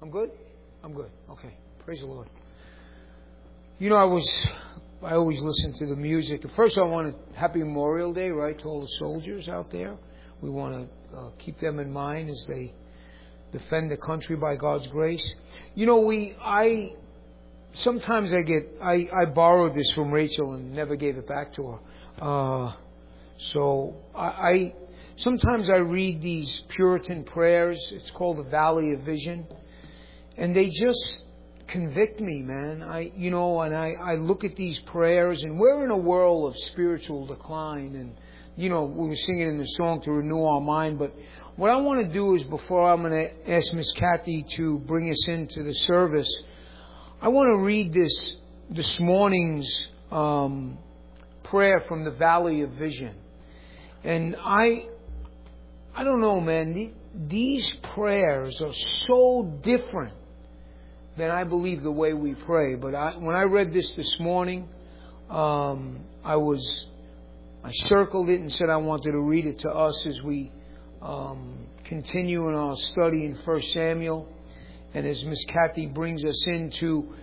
I'm good? I'm good. Okay. Praise the Lord. You know, I always listen to the music. First, I want to Happy Memorial Day, right, to all the soldiers out there. We want to keep them in mind as they defend the country by God's grace. You know, sometimes I borrowed this from Rachel and never gave it back to her. So sometimes I read these Puritan prayers. It's called the Valley of Vision. And they just convict me, man. I look at these prayers, and we're in a world of spiritual decline. And, you know, we were singing in the song to renew our mind. But what I want to do is, before I'm going to ask Miss Kathy to bring us into the service, I want to read this morning's prayer from the Valley of Vision. And I don't know, man. These prayers are so different than I believe the way we pray. But when I read this morning, I circled it and said I wanted to read it to us as we continue in our study in 1 Samuel. And as Miss Kathy brings us into...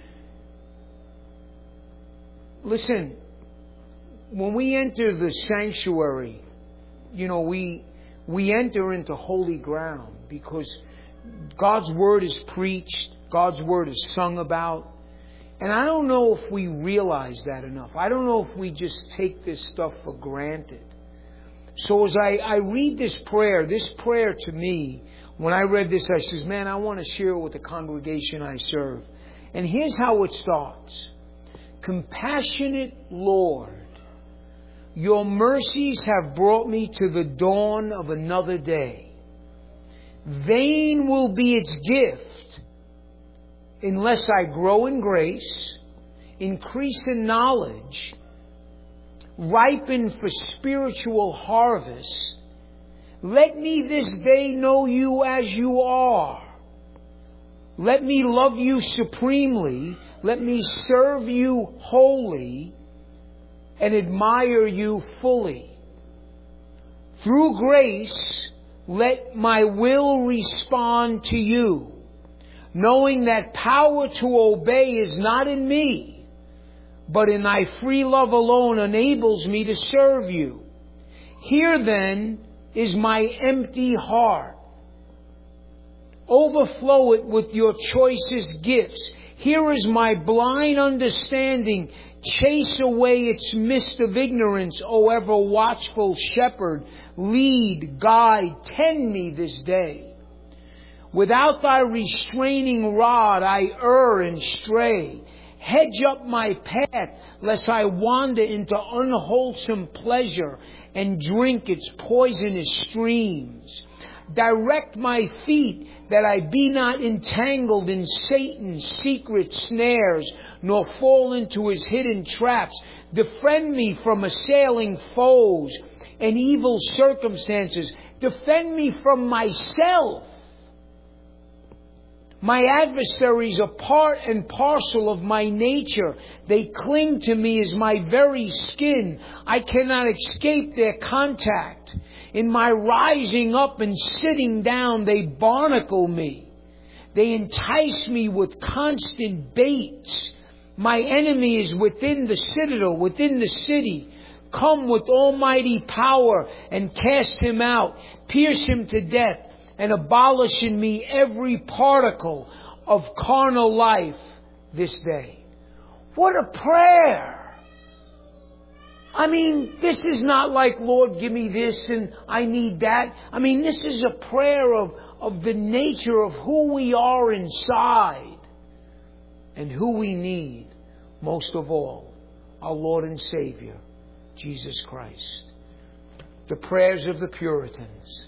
Listen, when we enter the sanctuary, you know, we enter into holy ground because God's Word is preached, God's Word is sung about. And I don't know if we realize that enough. I don't know if we just take this stuff for granted. So as I read this prayer to me, when I read this, I says, man, I want to share it with the congregation I serve. And here's how it starts. Compassionate Lord, your mercies have brought me to the dawn of another day. Vain will be its gift unless I grow in grace, increase in knowledge, ripen for spiritual harvest. Let me this day know you as you are. Let me love you supremely. Let me serve you wholly and admire you fully. Through grace, let my will respond to you, knowing that power to obey is not in me, but in thy free love alone enables me to serve you. Here then is my empty heart. Overflow it with your choicest gifts. Here is my blind understanding. Chase away its mist of ignorance, O ever watchful shepherd. Lead, guide, tend me this day. Without thy restraining rod, I err and stray. Hedge up my path, lest I wander into unwholesome pleasure and drink its poisonous streams. Direct my feet, that I be not entangled in Satan's secret snares, nor fall into his hidden traps. Defend me from assailing foes and evil circumstances. Defend me from myself. My adversaries are part and parcel of my nature. They cling to me as my very skin. I cannot escape their contact. In my rising up and sitting down, they barnacle me. They entice me with constant baits. My enemy is within the citadel, within the city. Come with almighty power and cast him out. Pierce him to death and abolish in me every particle of carnal life this day. What a prayer! I mean, this is not like, Lord, give me this and I need that. I mean, this is a prayer of the nature of who we are inside and who we need, most of all, our Lord and Savior, Jesus Christ. The prayers of the Puritans.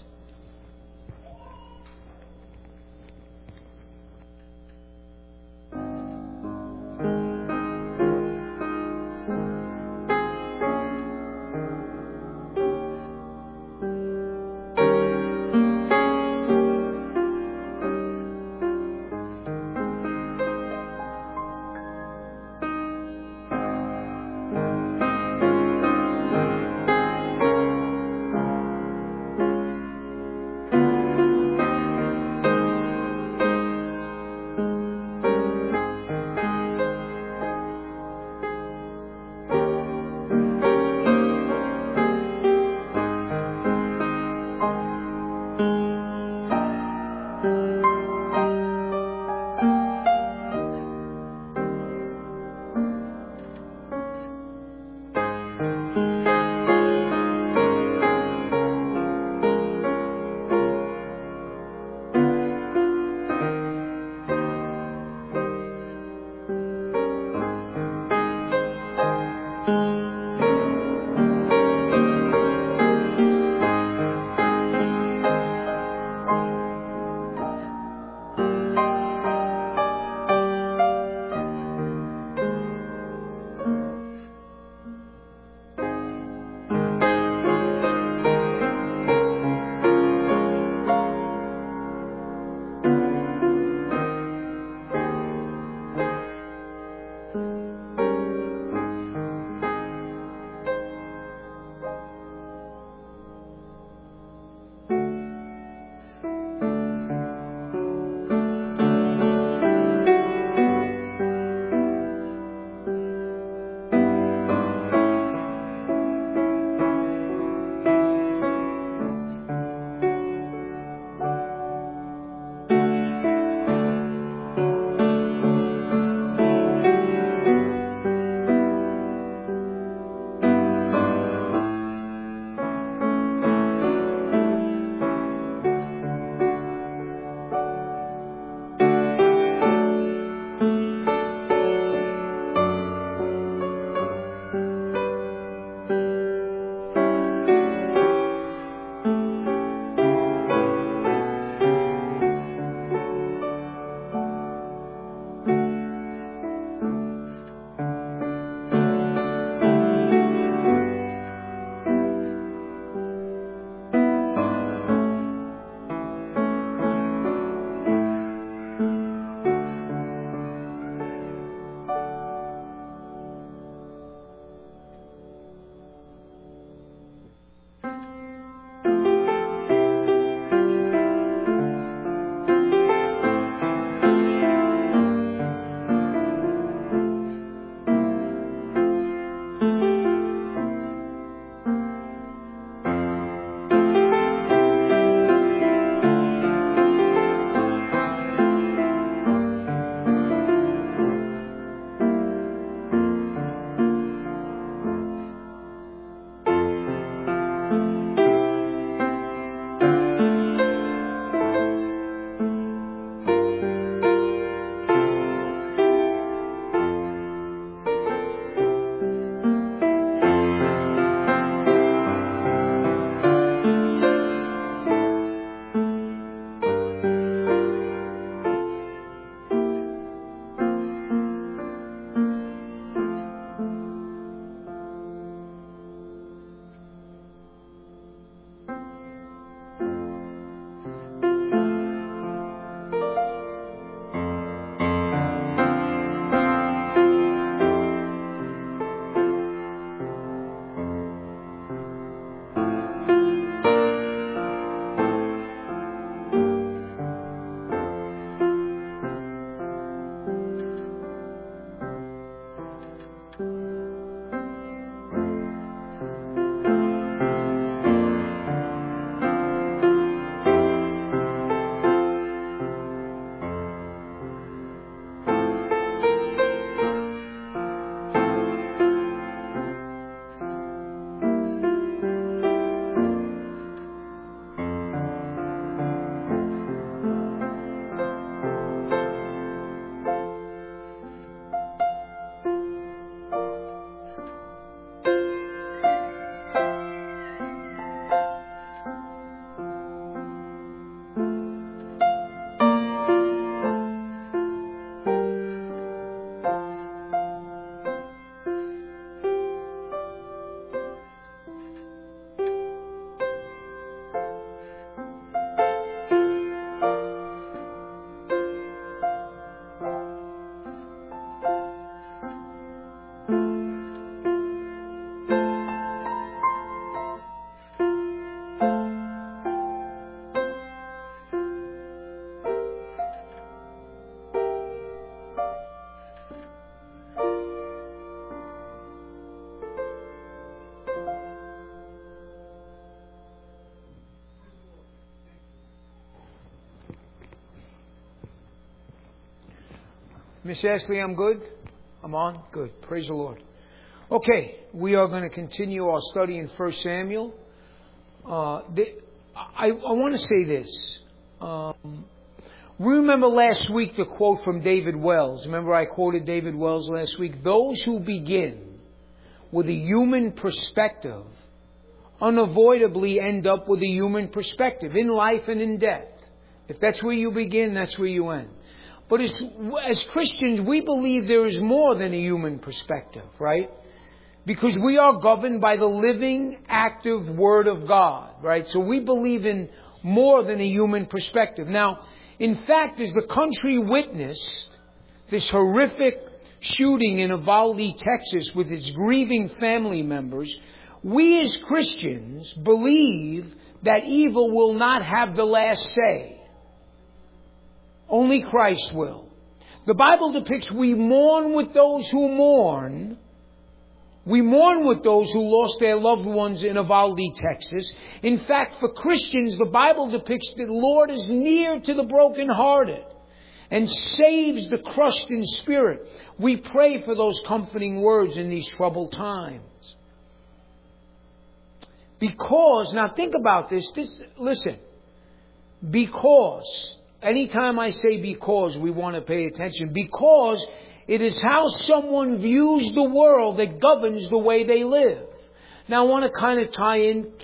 Miss Ashley, I'm good? I'm on? Good. Praise the Lord. Okay, we are going to continue our study in 1 Samuel. I want to say this. Remember last week the quote from David Wells. Remember I quoted David Wells last week? Those who begin with a human perspective unavoidably end up with a human perspective in life and in death. If that's where you begin, that's where you end. But as Christians, we believe there is more than a human perspective, right? Because we are governed by the living, active Word of God, right? So we believe in more than a human perspective. Now, in fact, as the country witnessed this horrific shooting in Uvalde, Texas, with its grieving family members, we as Christians believe that evil will not have the last say. Only Christ will. The Bible depicts we mourn with those who mourn. We mourn with those who lost their loved ones in Uvalde, Texas. In fact, for Christians, the Bible depicts that the Lord is near to the brokenhearted and saves the crushed in spirit. We pray for those comforting words in these troubled times. Because, now think about this. Listen. Because, anytime I say because, we want to pay attention. Because it is how someone views the world that governs the way they live. Now I want to kind of tie in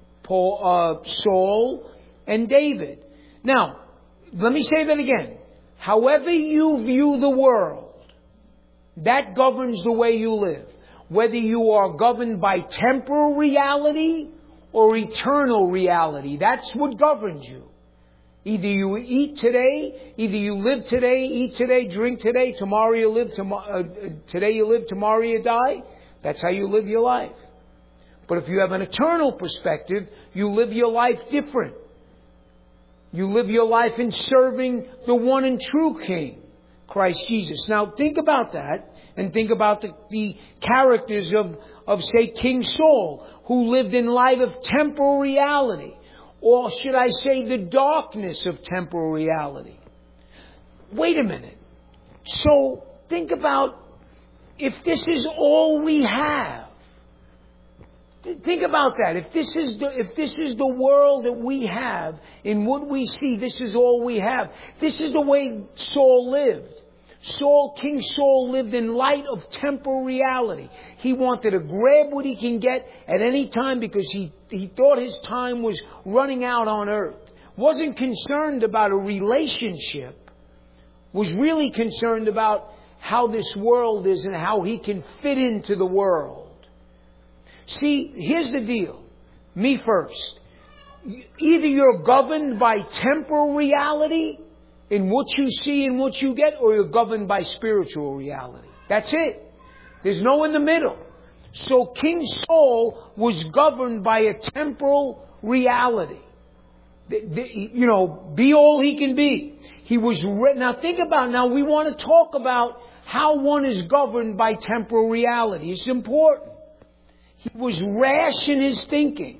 Saul and David. Now, let me say that again. However you view the world, that governs the way you live. Whether you are governed by temporal reality or eternal reality, that's what governs you. Either you eat today, either you live today, eat today, drink today, tomorrow you live, today you live, tomorrow you die. That's how you live your life. But if you have an eternal perspective, you live your life different. You live your life in serving the one and true King, Christ Jesus. Now think about that, and think about the characters of say King Saul, who lived in light of temporal reality. Or should I say the darkness of temporal reality? Wait a minute. So think about if this is all we have. Think about that. If this is the world that we have, in what we see, this is all we have. This is the way Saul lived. King Saul lived in light of temporal reality. He wanted to grab what he can get at any time because he thought his time was running out on earth. Wasn't concerned about a relationship. Was really concerned about how this world is and how he can fit into the world. See, here's the deal. Me first. Either you're governed by temporal reality in what you see and what you get, or you're governed by spiritual reality. That's it. There's no in the middle. So King Saul was governed by a temporal reality. Be all he can be. Now think about, now we want to talk about how one is governed by temporal reality. It's important. He was rash in his thinking.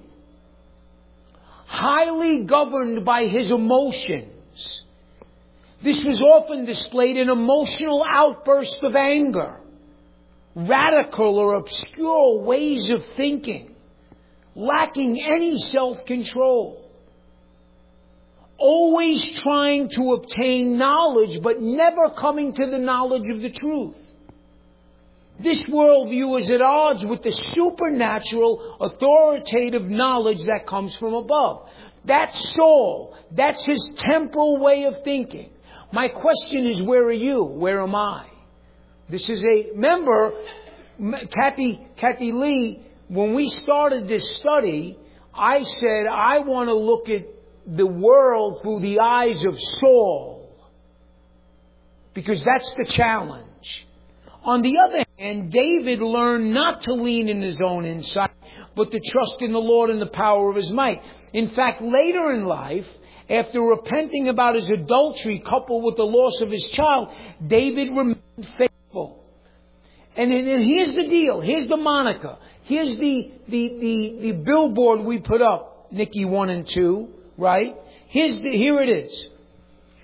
Highly governed by his emotions. This was often displayed in emotional outbursts of anger, radical or obscure ways of thinking, lacking any self-control, always trying to obtain knowledge but never coming to the knowledge of the truth. This worldview is at odds with the supernatural, authoritative knowledge that comes from above. That's Saul. That's his temporal way of thinking. My question is, where are you? Where am I? Remember, Kathy Lee, when we started this study, I said, I want to look at the world through the eyes of Saul. Because that's the challenge. On the other hand, David learned not to lean in his own insight, but to trust in the Lord and the power of His might. In fact, later in life, after repenting about his adultery coupled with the loss of his child, David remained faithful. And here's the deal. Here's the moniker. Here's the billboard we put up, Nikki 1 and 2, right? Here it is.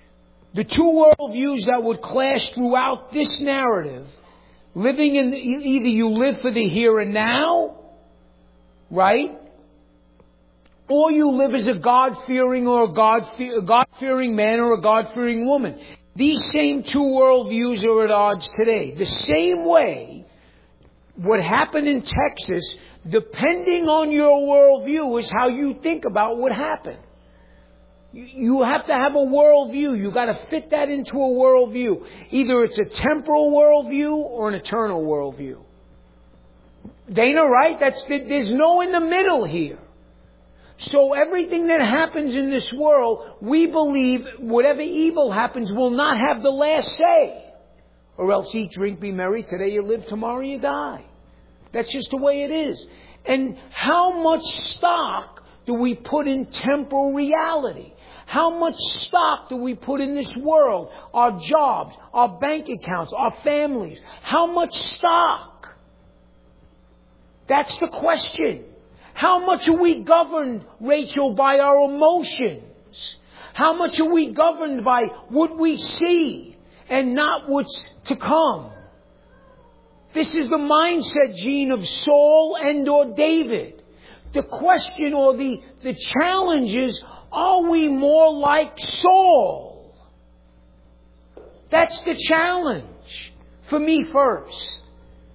The two worldviews that would clash throughout this narrative, living in either you live for the here and now, right? Or you live as a God-fearing or a God-fearing man or a God-fearing woman. These same two worldviews are at odds today. The same way what happened in Texas, depending on your worldview, is how you think about what happened. You have to have a worldview. You got to fit that into a worldview. Either it's a temporal worldview or an eternal worldview. Dana, right? There's no in the middle here. So everything that happens in this world, we believe whatever evil happens will not have the last say. Or else eat, drink, be merry. Today you live, tomorrow you die. That's just the way it is. And how much stock do we put in temporal reality? How much stock do we put in this world? Our jobs, our bank accounts, our families. How much stock? That's the question. How much are we governed, Rachel, by our emotions? How much are we governed by what we see and not what's to come? This is the mindset, Gene, of Saul and or David. The question or the challenge is, are we more like Saul? That's the challenge for me first.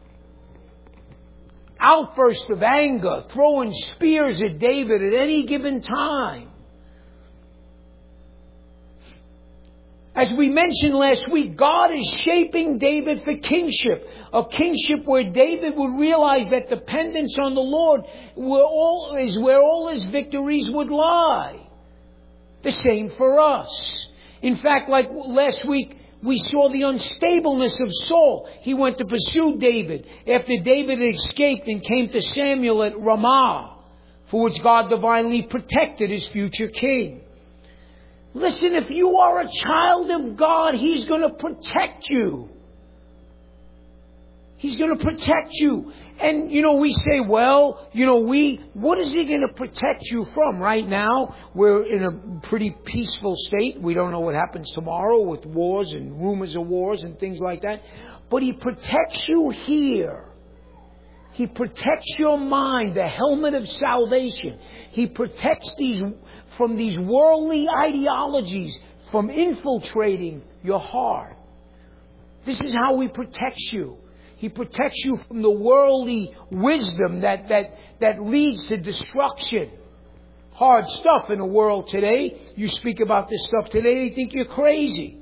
Outburst of anger, throwing spears at David at any given time. As we mentioned last week, God is shaping David for kingship. A kingship where David would realize that dependence on the Lord is where all his victories would lie. The same for us. In fact, like last week, we saw the unstableness of Saul. He went to pursue David after David had escaped and came to Samuel at Ramah, for which God divinely protected his future king. Listen, if you are a child of God, He's going to protect you. He's going to protect you. And, we say, what is He going to protect you from? Right now, we're in a pretty peaceful state. We don't know what happens tomorrow with wars and rumors of wars and things like that. But He protects you here. He protects your mind, the helmet of salvation. He protects from these worldly ideologies from infiltrating your heart. This is how He protects you. He protects you from the worldly wisdom that leads to destruction. Hard stuff in the world today. You speak about this stuff today, they think you're crazy.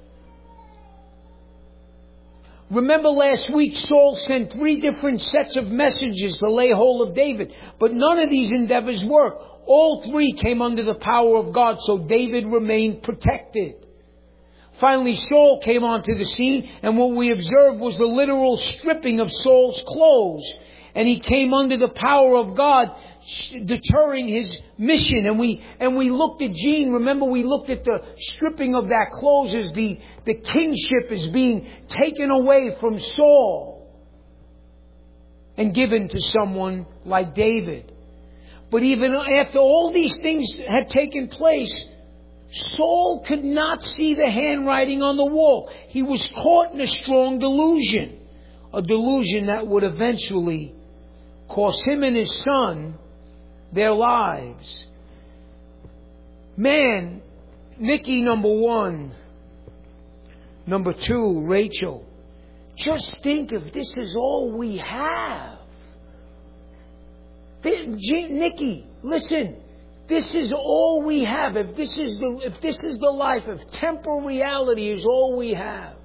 Remember last week, Saul sent 3 different sets of messages to lay hold of David. But none of these endeavors worked. All 3 came under the power of God, so David remained protected. Finally, Saul came onto the scene, and what we observed was the literal stripping of Saul's clothes. And he came under the power of God, deterring his mission. And we looked at Gene. Remember, we looked at the stripping of that clothes as the kingship is being taken away from Saul and given to someone like David. But even after all these things had taken place, Saul could not see the handwriting on the wall. He was caught in a strong delusion. A delusion that would eventually cost him and his son their lives. Man, Nikki, number 1. Number 2, Rachel. Just think if this is all we have. Nikki, listen. This is all we have. If this is the life, if temporal reality is all we have.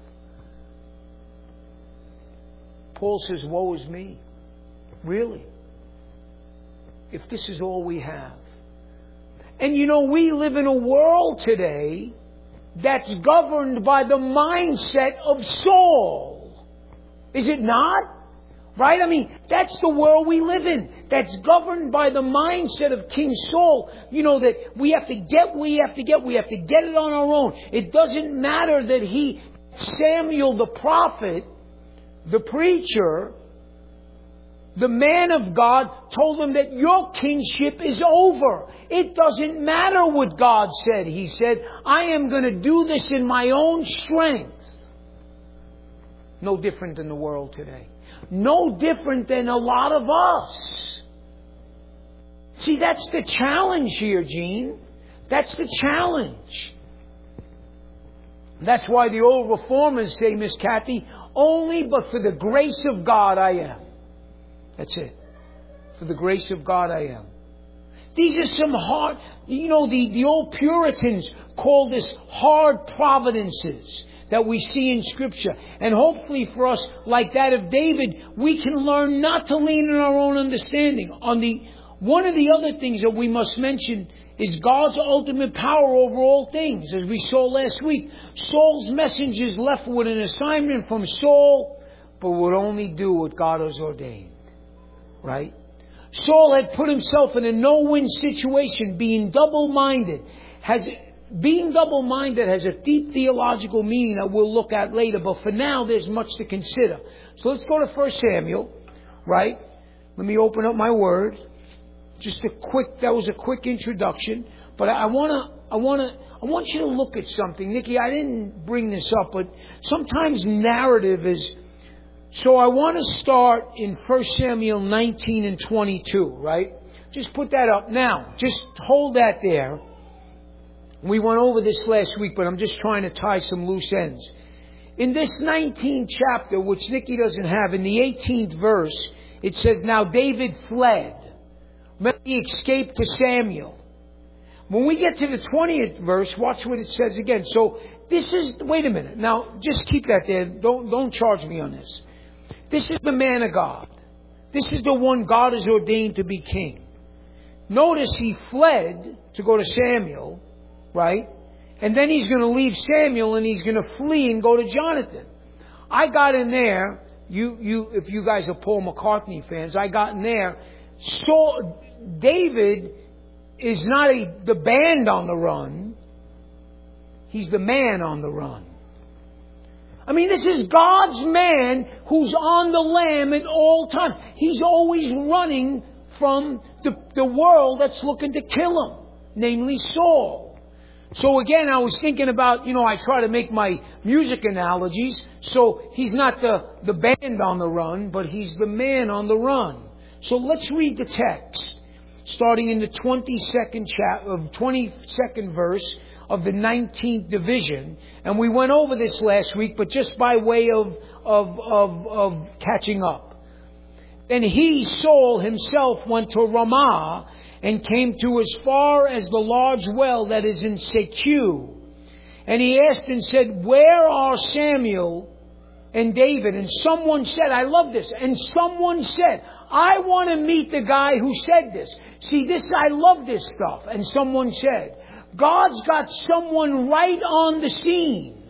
Paul says, woe is me. Really? If this is all we have. And we live in a world today that's governed by the mindset of Saul. Is it not? Right? I mean, that's the world we live in. That's governed by the mindset of King Saul. That we have to get it on our own. It doesn't matter that Samuel the prophet, the preacher, the man of God, told him that your kingship is over. It doesn't matter what God said. He said, I am going to do this in my own strength. No different than the world today. No different than a lot of us. See, that's the challenge here, Gene. That's the challenge. That's why the old reformers say, Miss Kathy, only but for the grace of God I am. That's it. For the grace of God I am. These are some hard, the old Puritans call this hard providences that we see in Scripture. And hopefully for us, like that of David, we can learn not to lean on our own understanding. One of the other things that we must mention is God's ultimate power over all things. As we saw last week, Saul's messengers left with an assignment from Saul, but would only do what God has ordained. Right? Saul had put himself in a no-win situation, being double-minded. Being double-minded has a deep theological meaning that we'll look at later, but for now there's much to consider. So let's go to 1 Samuel, right? Let me open up my word. That was a quick introduction, but I want you to look at something. Nikki, I didn't bring this up, but sometimes narrative is, so I want to start in 1 Samuel 19 and 22, right? Just put that up. Now, just hold that there. We went over this last week, but I'm just trying to tie some loose ends. In this 19th chapter, which Nikki doesn't have, in the 18th verse, it says, now David fled. Remember, he escaped to Samuel. When we get to the 20th verse, watch what it says again. So this is, wait a minute. Now, just keep that there. Don't charge me on this. This is the man of God. This is the one God has ordained to be king. Notice he fled to go to Samuel, right? And then he's going to leave Samuel and he's going to flee and go to Jonathan. I got in there, if you guys are Paul McCartney fans, I got in there. So David is not the band on the run. He's the man on the run. I mean, this is God's man who's on the lam at all times. He's always running from the world that's looking to kill him, namely Saul. So again, I was thinking about, I try to make my music analogies. So he's not the band on the run, but he's the man on the run. So let's read the text, starting in the 22nd verse of the 19th division. And we went over this last week, but just by way of catching up. Then he, Saul himself, went to Ramah and came to as far as the large well that is in Secu. And he asked and said, where are Samuel and David? And someone said, I love this. And someone said, I want to meet the guy who said this. See, I love this stuff. And someone said, God's got someone right on the scene.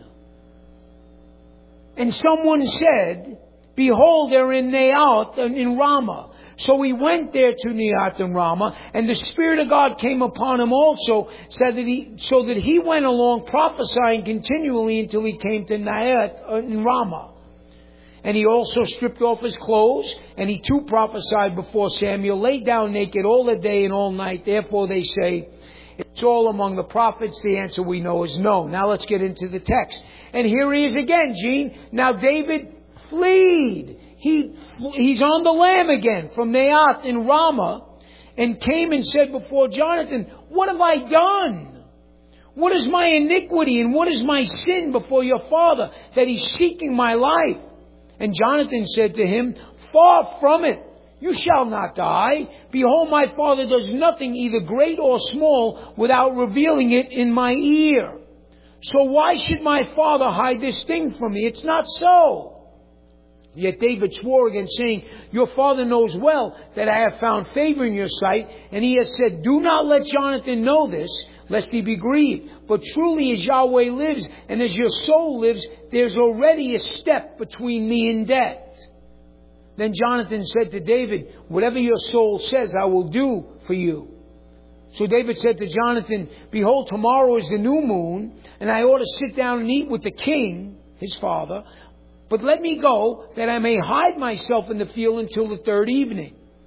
And someone said, behold, they're in Naioth in Ramah. So he went there to Naioth and Ramah, and the Spirit of God came upon him also, so that he went along prophesying continually until he came to Naioth in Ramah. And he also stripped off his clothes, and he too prophesied before Samuel, laid down naked all the day and all night. Therefore they say, it's all among the prophets. The answer we know is no. Now let's get into the text. And here he is again, Gene. Now David fled. He's on the lam again from Naioth in Ramah, and came and said before Jonathan, what have I done? What is my iniquity and what is my sin before your father, that he's seeking my life? And Jonathan said to him, far from it. You shall not die. Behold, my father does nothing, either great or small, without revealing it in my ear. So why should my father hide this thing from me? It's not so. Yet David swore again, saying, your father knows well that I have found favor in your sight. And he has said, do not let Jonathan know this, lest he be grieved. But truly as Yahweh lives, and as your soul lives, there's already a step between me and death. Then Jonathan said to David, whatever your soul says, I will do for you. So David said to Jonathan, behold, tomorrow is the new moon, and I ought to sit down and eat with the king, his father. But let me go, that I may hide myself in the field until the third evening.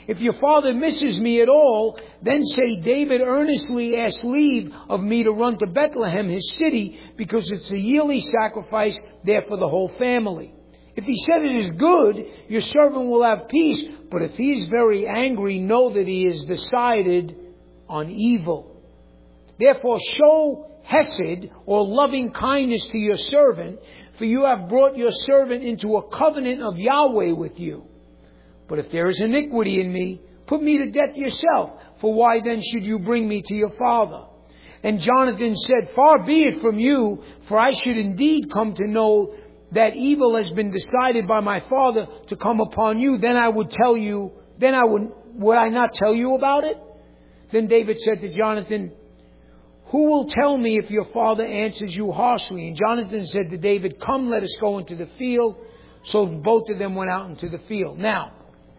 If your father misses me at all, then say David earnestly asked leave of me to run to Bethlehem, his city, because it's a yearly sacrifice there for the whole family. If he said it is good, your servant will have peace. But if he is very angry, know that he has decided on evil. Therefore show hesed, or loving kindness, to your servant, for you have brought your servant into a covenant of Yahweh with you. But if there is iniquity in me, put me to death yourself, for why then should you bring me to your father? And Jonathan said, far be it from you, for I should indeed come to know that evil has been decided by my father to come upon you. Then I would tell you, would I not tell you about it? Then David said to Jonathan, who will tell me if your father answers you harshly? And Jonathan said to David, come, let us go into the field. So both of them went out into the field. Now,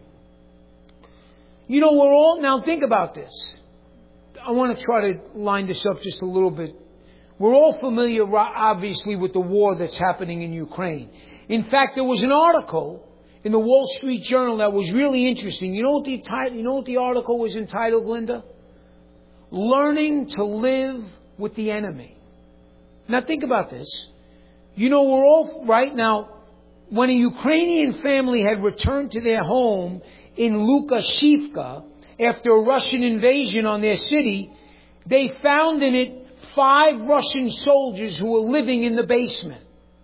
now think about this. I want to try to line this up just a little bit. We're all familiar, obviously, with the war that's happening in Ukraine. In fact, there was an article in the Wall Street Journal that was really interesting. You know what the article was entitled, Linda? Learning to live with the enemy. Now think about this. We're all right now. When a Ukrainian family had returned to their home in Lukashivka after a Russian invasion on their city, they found in it 5 Russian soldiers who were living in the basement.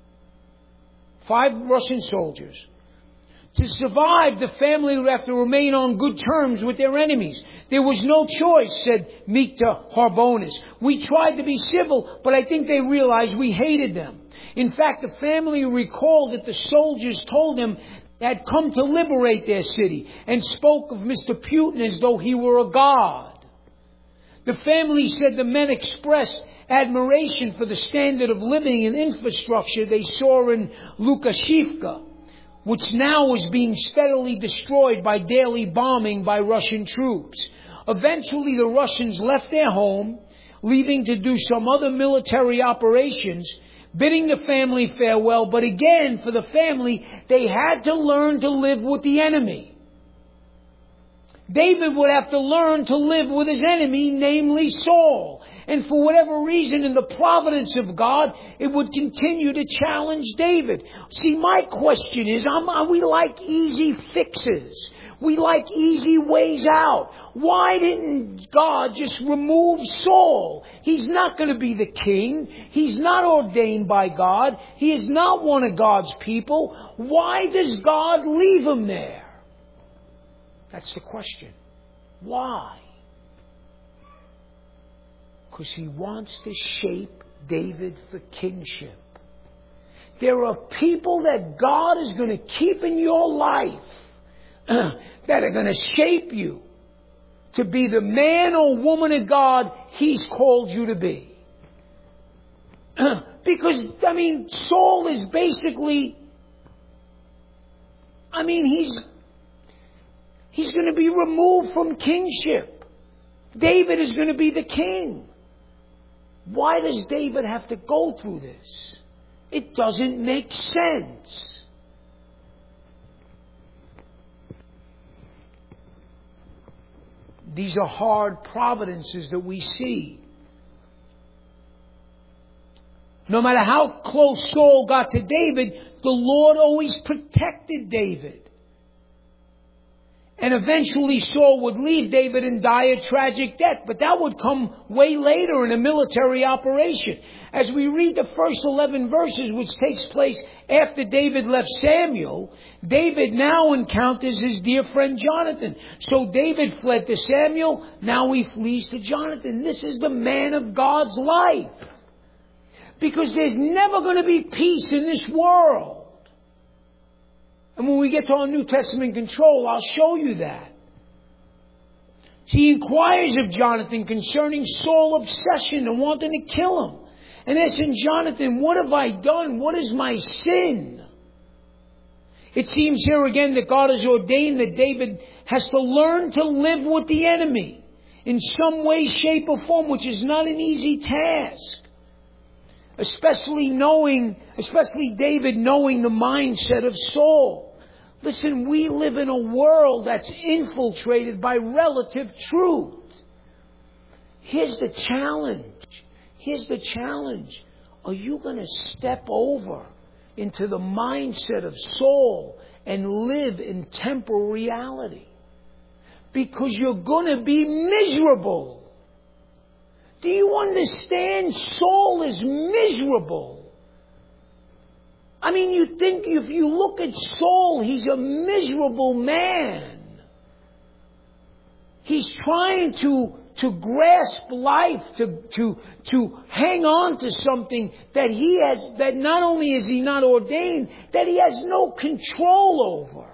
5 Russian soldiers. To survive, the family would have to remain on good terms with their enemies. There was no choice, said Mikta Harbonis. We tried to be civil, but I think they realized we hated them. In fact, the family recalled that the soldiers told them they had come to liberate their city and spoke of Mr. Putin as though he were a god. The family said the men expressed admiration for the standard of living and infrastructure they saw in Lukashivka, which now was being steadily destroyed by daily bombing by Russian troops. Eventually, the Russians left their home, leaving to do some other military operations, bidding the family farewell. But again, for the family, they had to learn to live with the enemy. David would have to learn to live with his enemy, namely Saul. And for whatever reason, in the providence of God, it would continue to challenge David. See, my question is, we like easy fixes. We like easy ways out. Why didn't God just remove Saul? He's not going to be the king. He's not ordained by God. He is not one of God's people. Why does God leave him there? That's the question. Why? Because he wants to shape David for kingship. There are people that God is going to keep in your life that are going to shape you to be the man or woman of God He's called you to be. Because, Saul is basically, he's going to be removed from kingship. David is going to be the king. Why does David have to go through this? It doesn't make sense. These are hard providences that we see. No matter how close Saul got to David, the Lord always protected David. And eventually Saul would leave David and die a tragic death. But that would come way later in a military operation. As we read the first 11 verses, which takes place after David left Samuel, David now encounters his dear friend Jonathan. So David fled to Samuel, now he flees to Jonathan. This is the man of God's life. Because there's never going to be peace in this world. And when we get to our New Testament control, I'll show you that. He inquires of Jonathan concerning Saul's obsession and wanting to kill him. And asking Jonathan, what have I done? What is my sin? It seems here again that God has ordained that David has to learn to live with the enemy in some way, shape, or form, which is not an easy task. Especially David knowing the mindset of Saul. Listen, we live in a world that's infiltrated by relative truth. Here's the challenge. Here's the challenge. Are you going to step over into the mindset of Saul and live in temporal reality? Because you're going to be miserable. Do you understand? Saul is miserable. I mean, you think if you look at Saul, he's a miserable man. He's trying to grasp life, to hang on to something that he has, that not only is he not ordained, that he has no control over.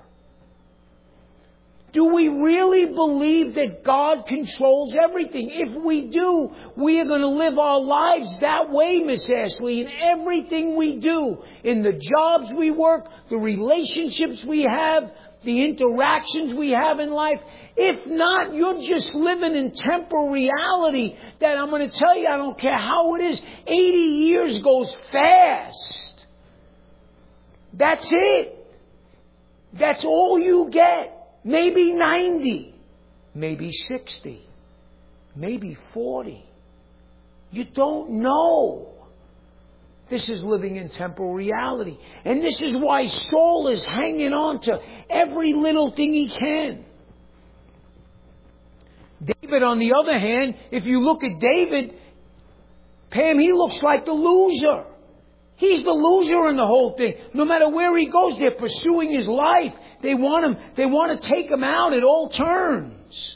Do we really believe that God controls everything? If we do, we are going to live our lives that way, Miss Ashley, in everything we do, in the jobs we work, the relationships we have, the interactions we have in life. If not, you're just living in temporal reality that I'm going to tell you, I don't care how it is, 80 years goes fast. That's it. That's all you get. Maybe 90, maybe 60, maybe 40. You don't know. This is living in temporal reality. And this is why Saul is hanging on to every little thing he can. David, on the other hand, if you look at David, Pam, he looks like the loser. He's the loser in the whole thing. No matter where he goes, they're pursuing his life. They want him. They want to take him out at all turns.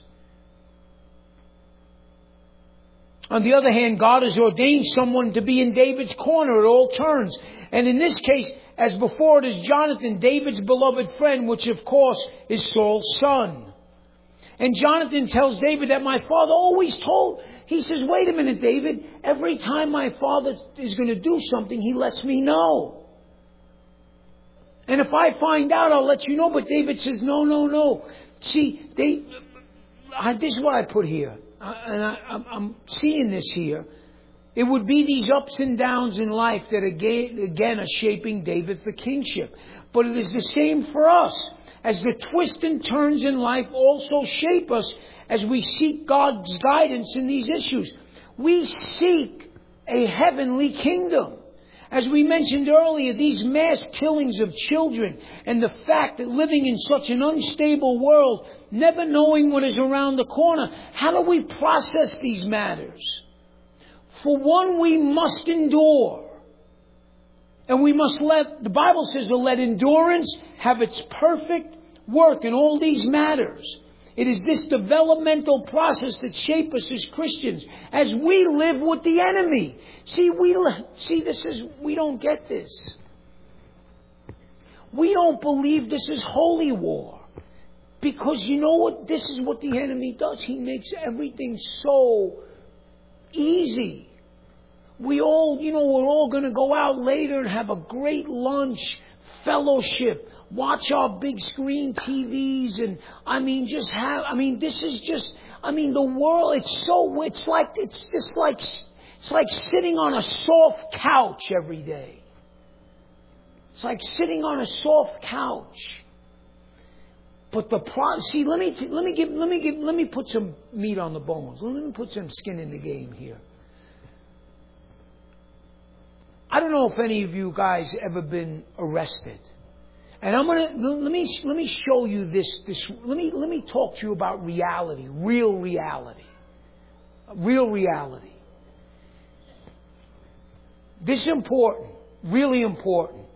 On the other hand, God has ordained someone to be in David's corner at all turns. And in this case, as before, it is Jonathan, David's beloved friend, which of course is Saul's son. And Jonathan tells David that my father always told. He says, wait a minute, David. Every time my father is going to do something, he lets me know. And if I find out, I'll let you know. But David says, no. See, this is what I put here. I'm seeing this here. It would be these ups and downs in life that again are shaping David for kingship. But it is the same for us. As the twists and turns in life also shape us as we seek God's guidance in these issues. We seek a heavenly kingdom. As we mentioned earlier, these mass killings of children and the fact that living in such an unstable world, never knowing what is around the corner, how do we process these matters? For one, we must endure. And we must the Bible says to let endurance have its perfect work in all these matters. It is this developmental process that shapes us as Christians as we live with the enemy. We don't get this. We don't believe this is holy war. Because you know what? This is what the enemy does. He makes everything so easy. We're all going to go out later and have a great lunch, fellowship, watch our big screen TVs, and the world, it's like sitting on a soft couch every day. It's like sitting on a soft couch. But let me put some meat on the bones. Let me put some skin in the game here. I don't know if any of you guys ever been arrested. And let me show you this let me talk to you about reality, real reality. Real reality. This is important, really important.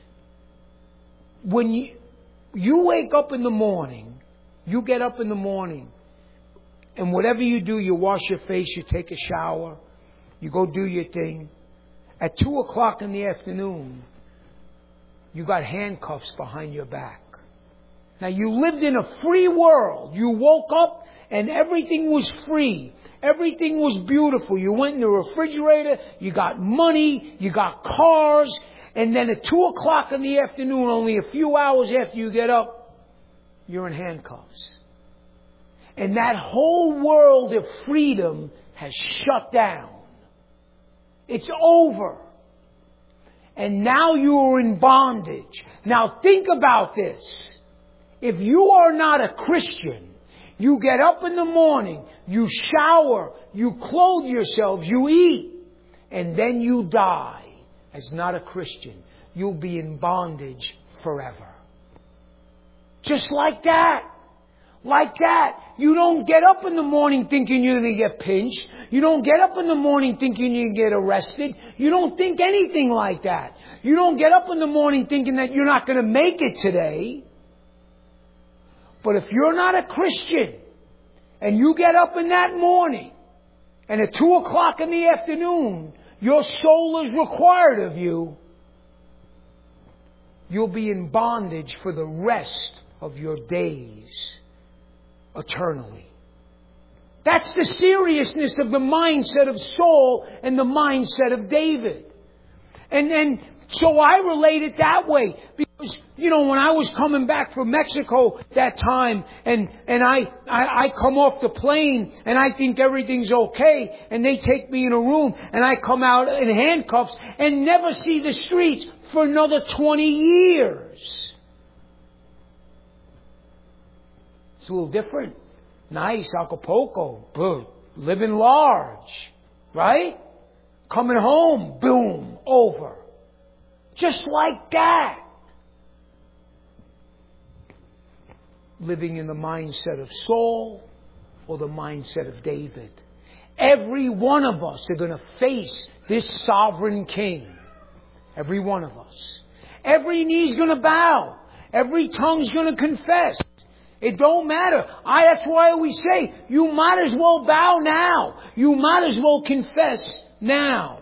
When you wake up in the morning, you get up in the morning, and whatever you do, you wash your face, you take a shower, you go do your thing. At 2 o'clock in the afternoon, you got handcuffs behind your back. Now, you lived in a free world. You woke up and everything was free. Everything was beautiful. You went in the refrigerator, you got money, you got cars, and then at 2 o'clock in the afternoon, only a few hours after you get up, you're in handcuffs. And that whole world of freedom has shut down. It's over. And now you are in bondage. Now think about this. If you are not a Christian, you get up in the morning, you shower, you clothe yourselves, you eat, and then you die as not a Christian, you'll be in bondage forever. Just like that. Like that. You don't get up in the morning thinking you're going to get pinched. You don't get up in the morning thinking you get arrested. You don't think anything like that. You don't get up in the morning thinking that you're not going to make it today. But if you're not a Christian and you get up in that morning and at 2 o'clock in the afternoon your soul is required of you, you'll be in bondage for the rest of your days eternally. That's the seriousness of the mindset of Saul and the mindset of David. And so I relate it that way. Because, when I was coming back from Mexico that time and I come off the plane and I think everything's okay and they take me in a room and I come out in handcuffs and never see the streets for another 20 years. It's a little different. Nice, Acapulco, good. Living large, right? Coming home, boom, over. Just like that. Living in the mindset of Saul or the mindset of David. Every one of us are going to face this sovereign king. Every one of us. Every knee's going to bow. Every tongue's going to confess. It don't matter. That's why I always say, you might as well bow now. You might as well confess now.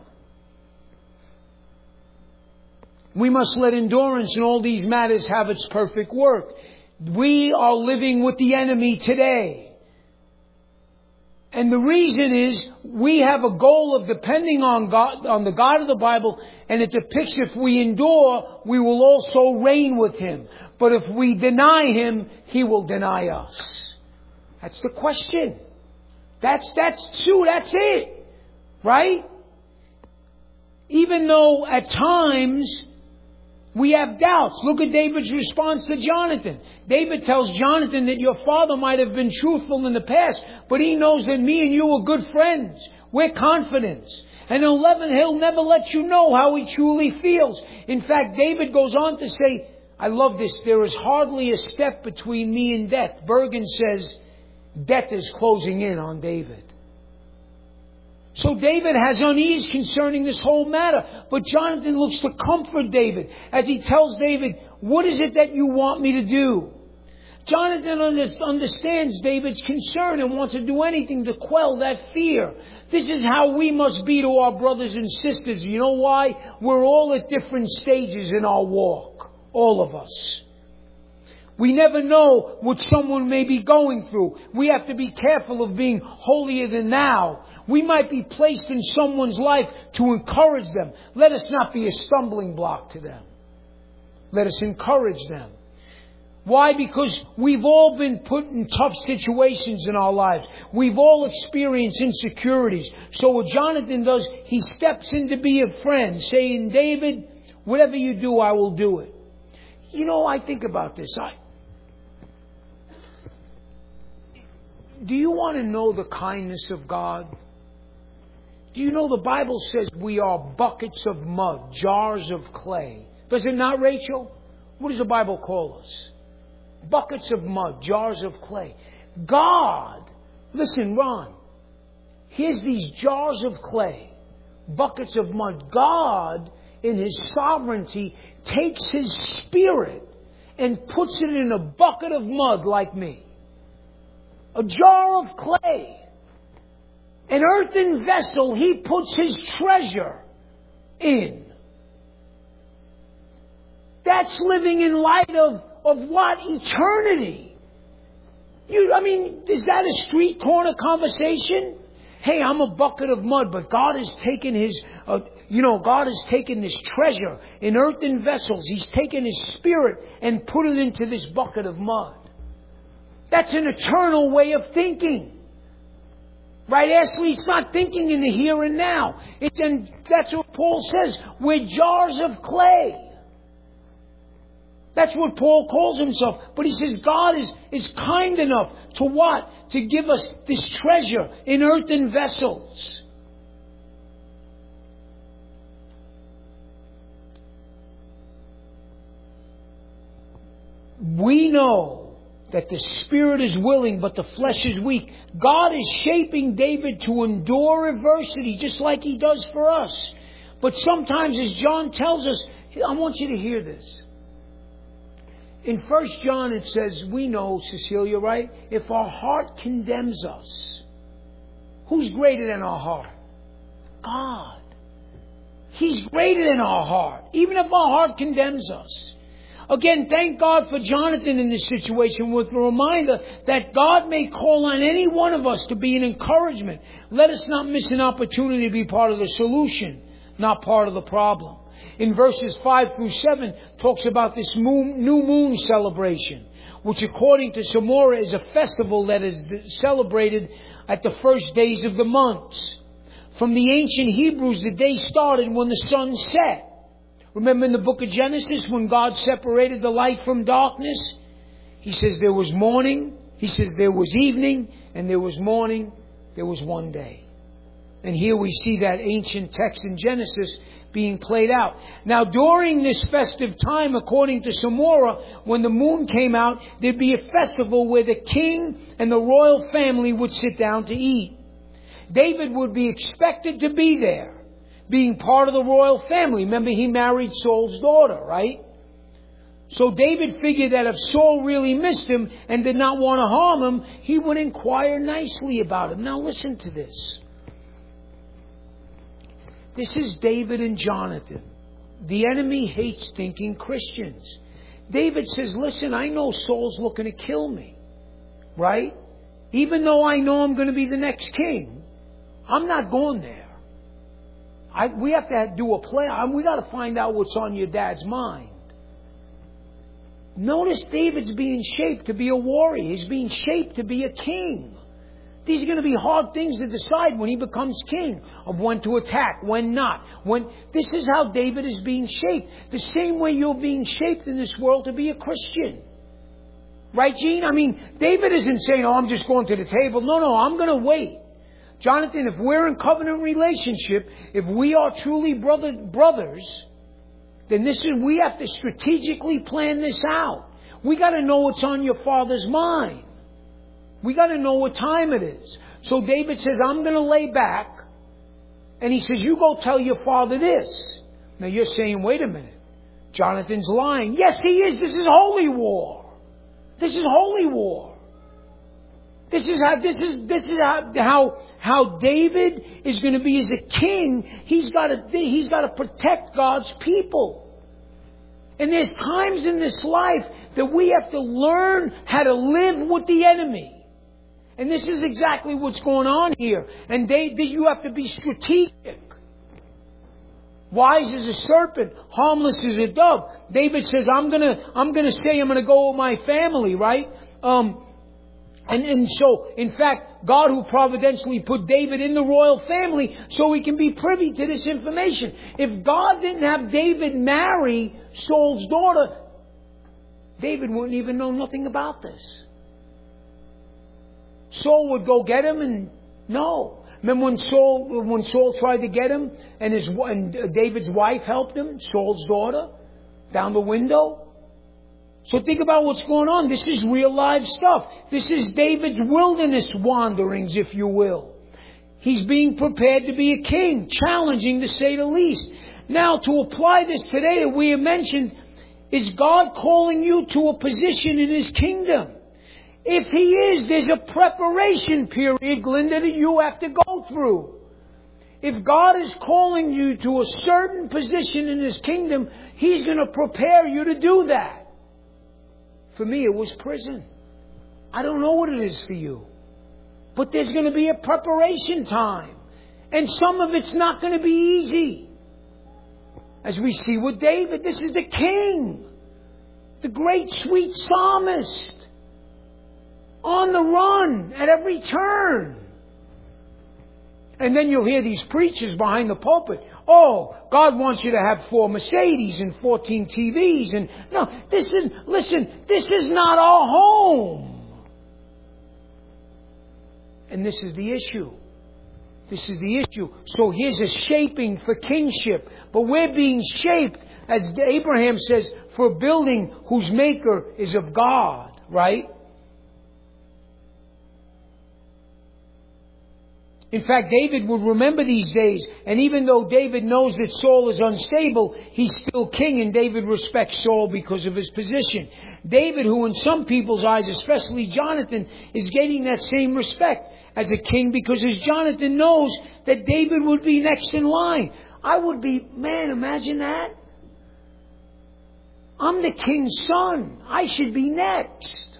We must let endurance in all these matters have its perfect work. We are living with the enemy today. And the reason is we have a goal of depending on God, on the God of the Bible, and it depicts if we endure, we will also reign with Him. But if we deny Him, He will deny us. That's the question. That's it. Right? Even though at times we have doubts. Look at David's response to Jonathan. David tells Jonathan that your father might have been truthful in the past, but he knows that me and you are good friends. We're confident. And he'll never let you know how he truly feels. In fact, David goes on to say, I love this, there is hardly a step between me and death. Bergen says, death is closing in on David. So David has unease concerning this whole matter. But Jonathan looks to comfort David as he tells David, what is it that you want me to do? Jonathan understands David's concern and wants to do anything to quell that fear. This is how we must be to our brothers and sisters. You know why? We're all at different stages in our walk. All of us. We never know what someone may be going through. We have to be careful of being holier than thou. We might be placed in someone's life to encourage them. Let us not be a stumbling block to them. Let us encourage them. Why? Because we've all been put in tough situations in our lives. We've all experienced insecurities. So what Jonathan does, he steps in to be a friend, saying, David, whatever you do, I will do it. I think about this. Do you want to know the kindness of God? Do you know the Bible says we are buckets of mud, jars of clay? Does it not, Rachel? What does the Bible call us? Buckets of mud, jars of clay. God, listen, Ron, here's these jars of clay, buckets of mud. God, in His sovereignty, takes His Spirit and puts it in a bucket of mud like me. A jar of clay. An earthen vessel He puts His treasure in. That's living in light of what? Eternity. Is that a street corner conversation? Hey, I'm a bucket of mud, but God has taken God has taken this treasure in earthen vessels. He's taken His Spirit and put it into this bucket of mud. That's an eternal way of thinking. Right, Ashley? It's not thinking in the here and now. That's what Paul says. We're jars of clay. That's what Paul calls himself. But he says God is kind enough to what? To give us this treasure in earthen vessels. We know that the spirit is willing, but the flesh is weak. God is shaping David to endure adversity, just like He does for us. But sometimes, as John tells us, I want you to hear this. In 1 John it says, we know, Cecilia, right? If our heart condemns us, who's greater than our heart? God. He's greater than our heart, even if our heart condemns us. Again, thank God for Jonathan in this situation with the reminder that God may call on any one of us to be an encouragement. Let us not miss an opportunity to be part of the solution, not part of the problem. In verses 5 through 7 talks about this new moon celebration, which according to Samora is a festival that is celebrated at the first days of the months. From the ancient Hebrews, the day started when the sun set. Remember in the book of Genesis when God separated the light from darkness? He says there was morning, He says there was evening, and there was morning, there was one day. And here we see that ancient text in Genesis being played out. Now during this festive time, according to Samora, when the moon came out, there'd be a festival where the king and the royal family would sit down to eat. David would be expected to be there, being part of the royal family. Remember, he married Saul's daughter, right? So David figured that if Saul really missed him and did not want to harm him, he would inquire nicely about him. Now listen to this. This is David and Jonathan. The enemy hates thinking Christians. David says, listen, I know Saul's looking to kill me, right? Even though I know I'm going to be the next king, I'm not going there. We have to do a plan. We got to find out what's on your dad's mind. Notice David's being shaped to be a warrior. He's being shaped to be a king. These are going to be hard things to decide when he becomes king, of when to attack, when not. This is how David is being shaped. The same way you're being shaped in this world to be a Christian. Right, Gene? I mean, David isn't saying, I'm just going to the table. No, I'm going to wait. Jonathan, if we're in covenant relationship, if we are truly brothers, then we have to strategically plan this out. We got to know what's on your father's mind. We got to know what time it is. So David says, I'm going to lay back. And he says, you go tell your father this. Now you're saying, wait a minute. Jonathan's lying. Yes, he is. This is holy war. This is holy war. This is how David is going to be as a king. He's got to protect God's people. And there's times in this life that we have to learn how to live with the enemy. And this is exactly what's going on here. And you have to be strategic. Wise as a serpent, harmless as a dove. David says, I'm gonna say I'm gonna go with my family, right? And so, in fact, God who providentially put David in the royal family so he can be privy to this information. If God didn't have David marry Saul's daughter, David wouldn't even know nothing about this. Saul would go get him and no. Remember when Saul tried to get him and David's wife helped him, Saul's daughter, down the window? So think about what's going on. This is real live stuff. This is David's wilderness wanderings, if you will. He's being prepared to be a king, challenging to say the least. Now, to apply this today that we have mentioned, is God calling you to a position in His kingdom? If He is, there's a preparation period, Glinda, that you have to go through. If God is calling you to a certain position in His kingdom, He's going to prepare you to do that. For me, it was prison. I don't know what it is for you. But there's going to be a preparation time. And some of it's not going to be easy. As we see with David, this is the king. The great sweet psalmist. On the run at every turn. And then you'll hear these preachers behind the pulpit. Oh, God wants you to have 4 Mercedes and 14 TVs. And no, this is not our home. And this is the issue. This is the issue. So here's a shaping for kingship. But we're being shaped, as Abraham says, for a building whose maker is of God, right? In fact, David would remember these days, and even though David knows that Saul is unstable, he's still king, and David respects Saul because of his position. David, who in some people's eyes, especially Jonathan, is gaining that same respect as a king because as Jonathan knows that David would be next in line. I would be, man, imagine that. I'm the king's son. I should be next.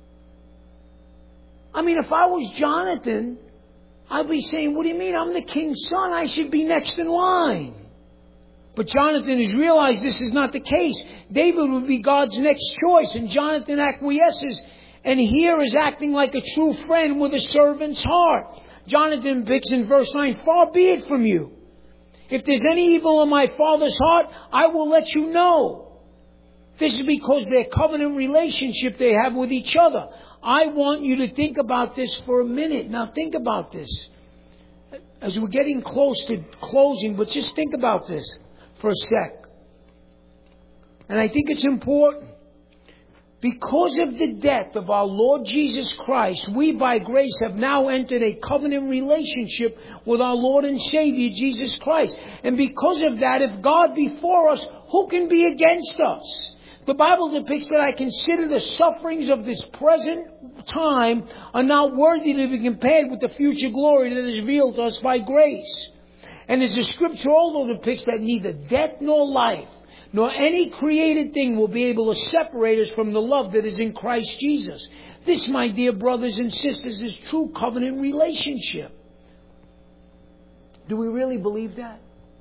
I mean, if I was Jonathan, I'd be saying, what do you mean? I'm the king's son. I should be next in line. But Jonathan has realized this is not the case. David would be God's next choice. And Jonathan acquiesces. And here is acting like a true friend with a servant's heart. Jonathan picks in verse 9, far be it from you. If there's any evil in my father's heart, I will let you know. This is because their covenant relationship they have with each other. I want you to think about this for a minute. Now think about this. As we're getting close to closing, but just think about this for a sec. And I think it's important. Because of the death of our Lord Jesus Christ, we by grace have now entered a covenant relationship with our Lord and Savior Jesus Christ. And because of that, if God be for us, who can be against us? The Bible depicts that I consider the sufferings of this present time are not worthy to be compared with the future glory that is revealed to us by grace. And as the scripture also depicts that neither death nor life, nor any created thing will be able to separate us from the love that is in Christ Jesus. This, my dear brothers and sisters, is true covenant relationship. Do we really believe that?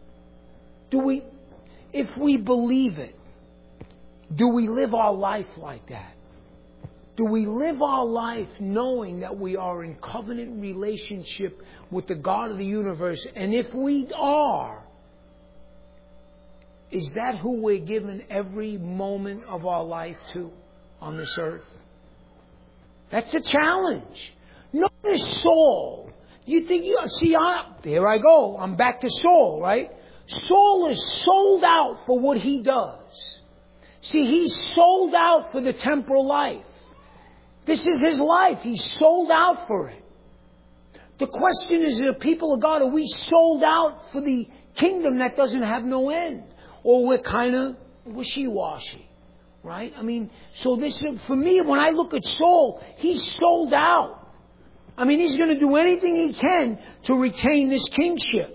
If we believe it, do we live our life like that? Do we live our life knowing that we are in covenant relationship with the God of the universe? And if we are, is that who we're given every moment of our life to on this earth? That's a challenge. Notice Saul. You think, here I go. I'm back to Saul, right? Saul is sold out for what he does. See, he's sold out for the temporal life. This is his life. He's sold out for it. The question is, the people of God, are we sold out for the kingdom that doesn't have no end? Or we're kind of wishy-washy, right? I mean, so this, for me, when I look at Saul, he's sold out. I mean, he's going to do anything he can to retain this kingship.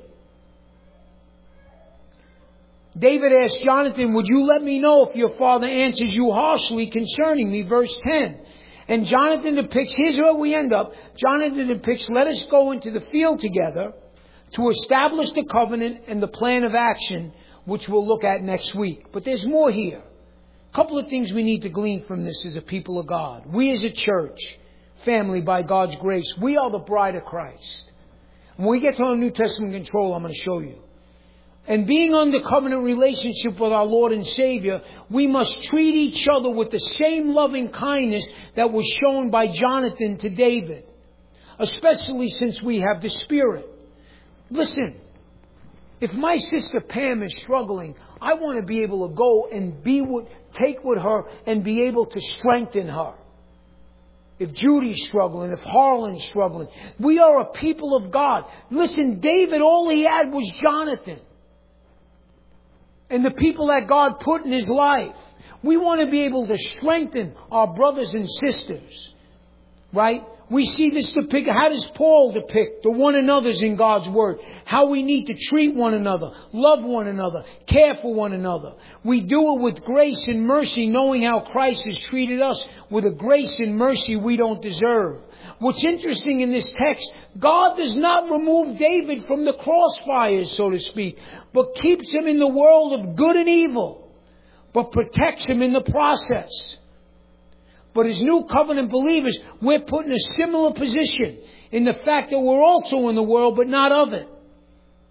David asked Jonathan, would you let me know if your father answers you harshly concerning me? Verse 10. And Jonathan depicts, here's where we end up. Jonathan depicts, let us go into the field together to establish the covenant and the plan of action, which we'll look at next week. But there's more here. A couple of things we need to glean from this as a people of God. We as a church, family by God's grace, we are the bride of Christ. When we get to our New Testament control, I'm going to show you. And being under covenant relationship with our Lord and Savior, we must treat each other with the same loving kindness that was shown by Jonathan to David. Especially since we have the Spirit. Listen, if my sister Pam is struggling, I want to be able to go and take with her and be able to strengthen her. If Judy's struggling, if Harlan's struggling, we are a people of God. Listen, David, all he had was Jonathan. And the people that God put in his life. We want to be able to strengthen our brothers and sisters. Right? We see this depicted. How does Paul depict the one another's in God's Word? How we need to treat one another, love one another, care for one another. We do it with grace and mercy, knowing how Christ has treated us with a grace and mercy we don't deserve. What's interesting in this text, God does not remove David from the crossfires, so to speak, but keeps him in the world of good and evil, but protects him in the process. But as new covenant believers, we're put in a similar position in the fact that we're also in the world, but not of it.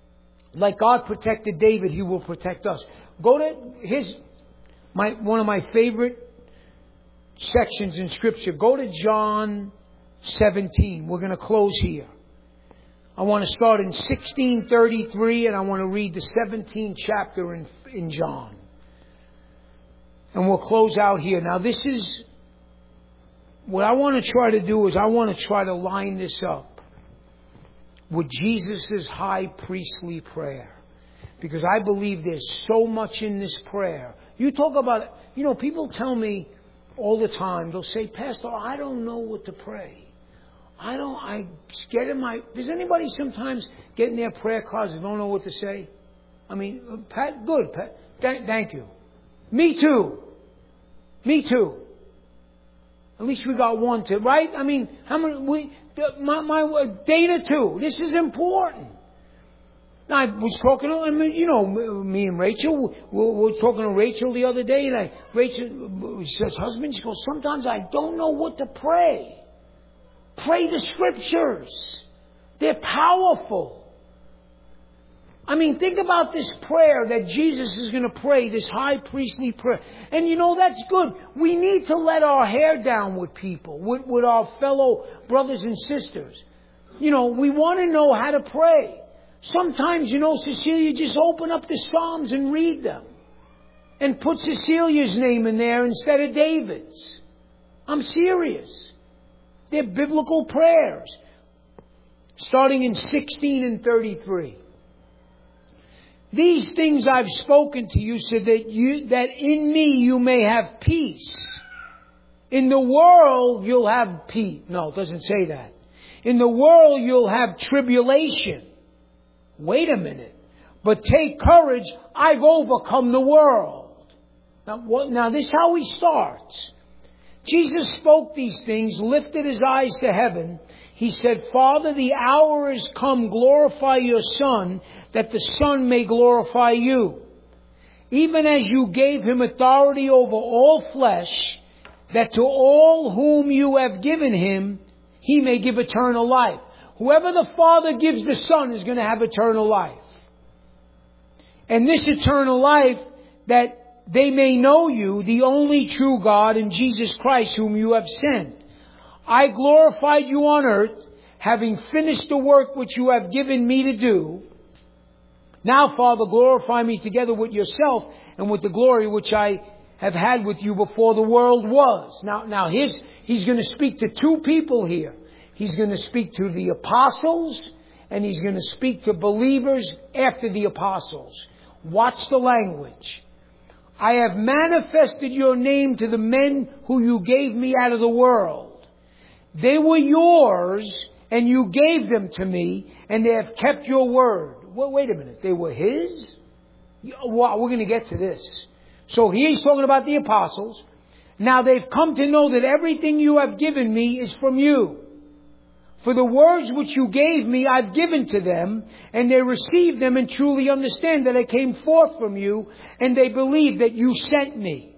Like God protected David, He will protect us. Go to one of my favorite sections in Scripture. Go to John 17. We're going to close here. I want to start in 16:33, and I want to read the 17th chapter in John. And we'll close out here. Now, this is what I want to try to do is I want to try to line this up with Jesus' high priestly prayer. Because I believe there's so much in this prayer. You talk about, people tell me all the time, they'll say, Pastor, I don't know what to pray. Does anybody sometimes get in their prayer closet and don't know what to say? I mean, Pat, good, Pat, thank you. Me too. At least we got one to, right? I mean, how many, my data too. This is important. I was talking to, me and Rachel, we were talking to Rachel the other day, and Rachel says, husband, she goes, sometimes I don't know what to pray. Pray the Scriptures. They're powerful. I mean, think about this prayer that Jesus is going to pray, this high priestly prayer. And that's good. We need to let our hair down with people, with our fellow brothers and sisters. We want to know how to pray. Sometimes, Cecilia, just open up the Psalms and read them. And put Cecilia's name in there instead of David's. I'm serious. They're biblical prayers. Starting in 16 and 33. These things I've spoken to you so that in me you may have peace. In the world you'll have peace. No, it doesn't say that. In the world you'll have tribulation. Wait a minute. But take courage. I've overcome the world. Now this is how he starts. Jesus spoke these things, lifted His eyes to heaven. He said, Father, the hour is come. Glorify your Son, that the Son may glorify you. Even as you gave Him authority over all flesh, that to all whom you have given Him, He may give eternal life. Whoever the Father gives the Son is going to have eternal life. And this eternal life, that they may know you, the only true God, and Jesus Christ, whom you have sent. I glorified you on earth, having finished the work which you have given me to do. Now, Father, glorify me together with yourself and with the glory which I have had with you before the world was. Now he's going to speak to two people here. He's going to speak to the apostles, and he's going to speak to believers after the apostles. Watch the language. I have manifested your name to the men who you gave me out of the world. They were yours, and you gave them to me, and they have kept your word. Well, wait a minute. They were His? Well, we're going to get to this. So he's talking about the apostles. Now they've come to know that everything you have given me is from you. For the words which you gave me, I've given to them, and they receive them and truly understand that I came forth from you, and they believe that you sent me.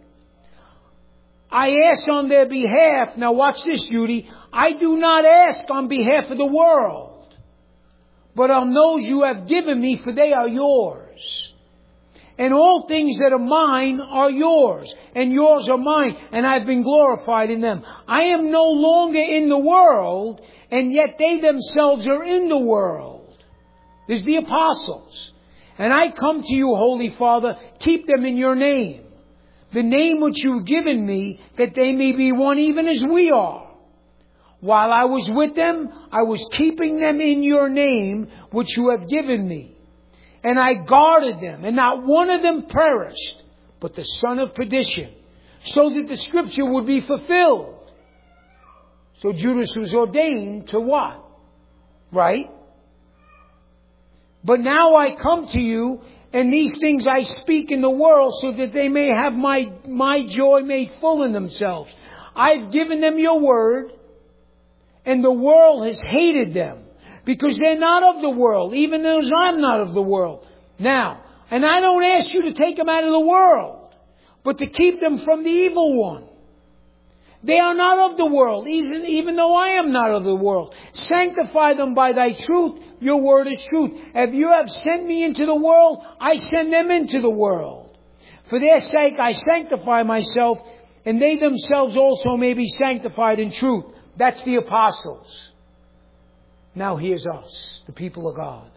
I ask on their behalf. Now watch this, Judy. I do not ask on behalf of the world, but on those you have given me, for they are yours. And all things that are mine are yours, and yours are mine, and I've been glorified in them. I am no longer in the world, and yet they themselves are in the world. There's the apostles. And I come to you, Holy Father, keep them in your name. The name which you've given me, that they may be one even as we are. While I was with them, I was keeping them in your name, which you have given me. And I guarded them, and not one of them perished, but the son of perdition, so that the scripture would be fulfilled. So Judas was ordained to what? Right? But now I come to you, and these things I speak in the world, so that they may have my joy made full in themselves. I've given them your word, and the world has hated them, because they're not of the world, even as I'm not of the world. Now, and I don't ask you to take them out of the world, but to keep them from the evil one. They are not of the world, even though I am not of the world. Sanctify them by thy truth. Your word is truth. If you have sent me into the world, I send them into the world. For their sake I sanctify myself, and they themselves also may be sanctified in truth. That's the apostles. Now here's us, the people of God.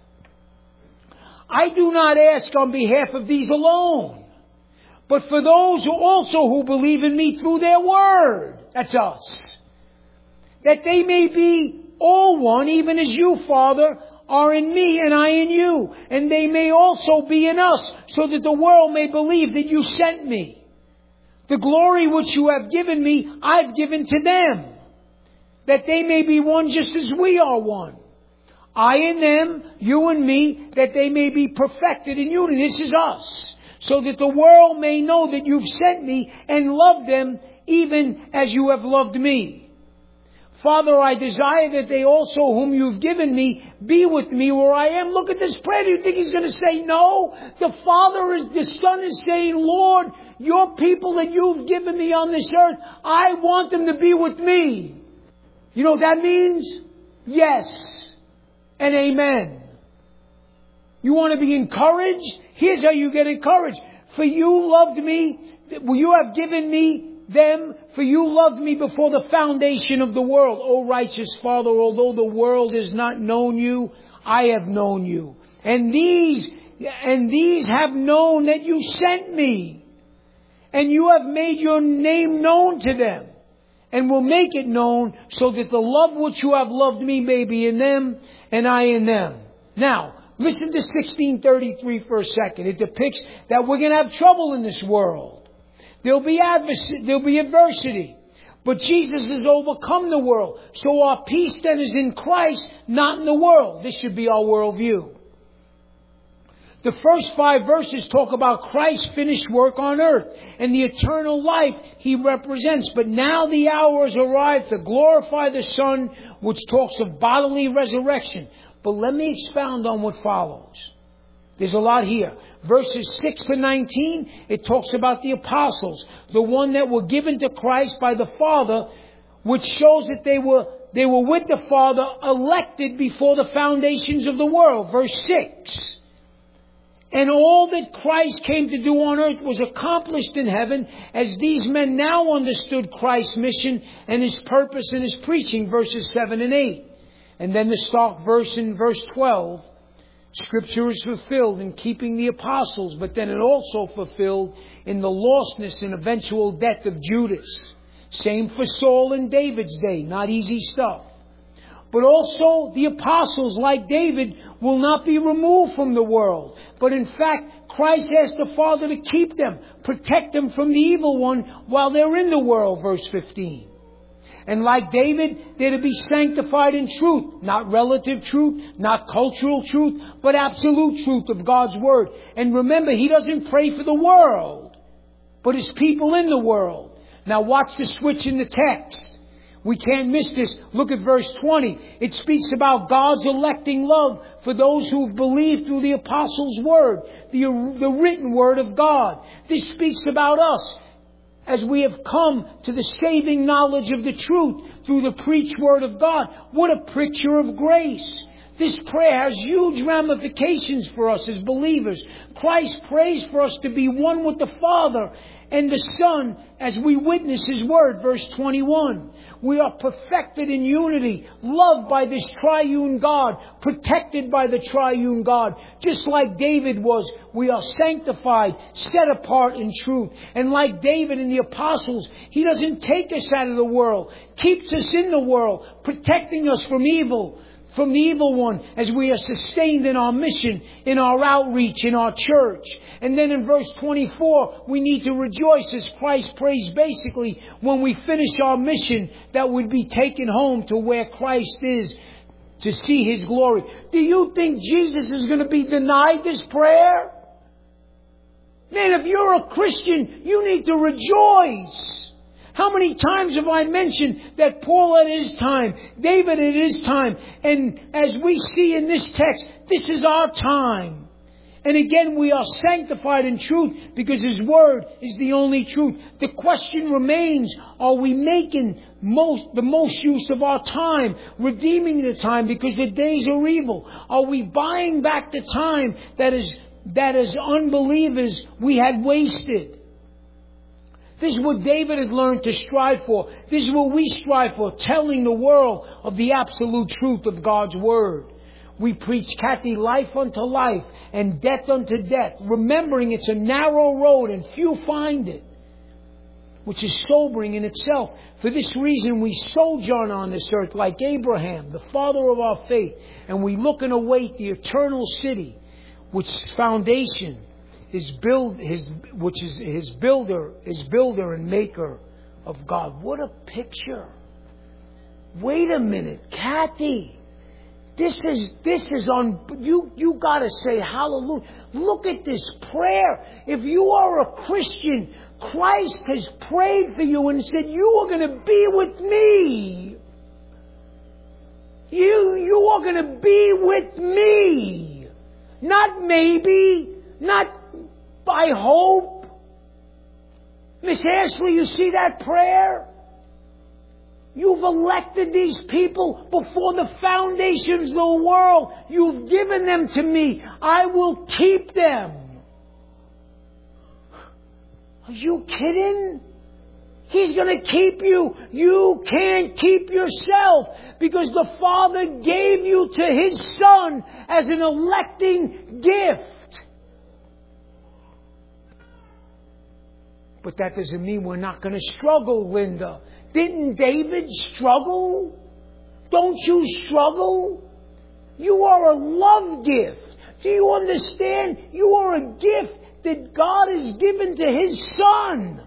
I do not ask on behalf of these alone, but for those who believe in me through their word. That's us. That they may be all one, even as you, Father, are in me and I in you. And they may also be in us, so that the world may believe that you sent me. The glory which you have given me, I've given to them, that they may be one just as we are one. I and them, you and me, that they may be perfected in unity. This is us. So that the world may know that you've sent me and loved them even as you have loved me. Father, I desire that they also whom you've given me be with me where I am. Look at this prayer. Do you think he's going to say no? The Son is saying, Lord, your people that you've given me on this earth, I want them to be with me. You know what that means? Yes. And amen. You want to be encouraged? Here's how you get encouraged. For you loved me, you have given me them, for you loved me before the foundation of the world. O righteous Father, although the world has not known you, I have known you. And these have known that you sent me. And you have made your name known to them. And will make it known, so that the love which you have loved me may be in them, and I in them. Now, listen to 1633 for a second. It depicts that we're going to have trouble in this world. There'll be adversity. But Jesus has overcome the world. So our peace then is in Christ, not in the world. This should be our worldview. The first 5 verses talk about Christ's finished work on earth and the eternal life He represents. But now the hour has arrived to glorify the Son, which talks of bodily resurrection. But let me expound on what follows. There's a lot here. Verses 6 to 19, it talks about the apostles, the one that were given to Christ by the Father, which shows that they were with the Father, elected before the foundations of the world. Verse 6. And all that Christ came to do on earth was accomplished in heaven, as these men now understood Christ's mission and His purpose in His preaching, verses 7 and 8. And then the stock verse in verse 12, Scripture is fulfilled in keeping the apostles, but then it also fulfilled in the lostness and eventual death of Judas. Same for Saul in David's day, not easy stuff. But also the apostles, like David, will not be removed from the world. But in fact, Christ asked the Father to keep them, protect them from the evil one while they're in the world, verse 15. And like David, they're to be sanctified in truth, not relative truth, not cultural truth, but absolute truth of God's Word. And remember, He doesn't pray for the world, but His people in the world. Now watch the switch in the text. We can't miss this. Look at verse 20. It speaks about God's electing love for those who have believed through the apostles' word, the written word of God. This speaks about us as we have come to the saving knowledge of the truth through the preached word of God. What a picture of grace. This prayer has huge ramifications for us as believers. Christ prays for us to be one with the Father and the Son as we witness His Word. Verse 21. We are perfected in unity, loved by this triune God, protected by the triune God. Just like David was, we are sanctified, set apart in truth. And like David and the apostles, He doesn't take us out of the world, keeps us in the world, protecting us from evil. From the evil one, as we are sustained in our mission, in our outreach, in our church. And then in verse 24, we need to rejoice as Christ prays basically when we finish our mission that we'd be taken home to where Christ is to see His glory. Do you think Jesus is going to be denied this prayer? Man, if you're a Christian, you need to rejoice. How many times have I mentioned that Paul at his time, David at his time, and as we see in this text, this is our time. And again, we are sanctified in truth because His Word is the only truth. The question remains, are we making the most use of our time, redeeming the time because the days are evil? Are we buying back the time that as unbelievers we had wasted? This is what David had learned to strive for. This is what we strive for, telling the world of the absolute truth of God's Word. We preach, Kathy, life unto life and death unto death, remembering it's a narrow road and few find it, which is sobering in itself. For this reason we sojourn on this earth like Abraham, the father of our faith, and we look and await the eternal city, which foundation is his builder and maker of God. What a picture. Wait a minute, Kathy. This is on, you gotta say hallelujah. Look at this prayer. If you are a Christian, Christ has prayed for you and said, you are going to be with me. You are going to be with me. Not maybe, not I hope. Miss Ashley, you see that prayer? You've elected these people before the foundations of the world. You've given them to me. I will keep them. Are you kidding? He's going to keep you. You can't keep yourself because the Father gave you to His Son as an electing gift. But that doesn't mean we're not going to struggle, Linda. Didn't David struggle? Don't you struggle? You are a love gift. Do you understand? You are a gift that God has given to His Son.